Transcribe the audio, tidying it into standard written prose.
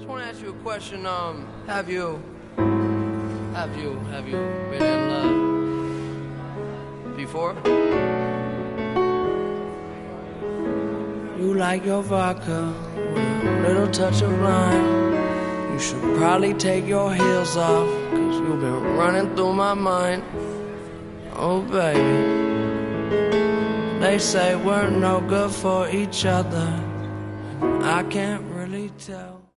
Just want to ask you a question. Have you been in love before? You like your vodka with a little touch of lime. You should probably take your heels off, 'cause you've been running through my mind. Oh baby, they say we're no good for each other. I can't really tell.